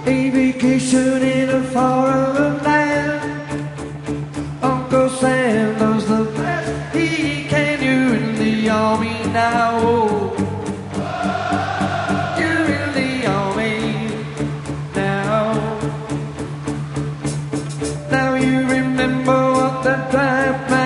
A vacation in a foreign land. Uncle Sam does the best he can. You're in the army now. Oh, you're in the army now. Now you remember what the draft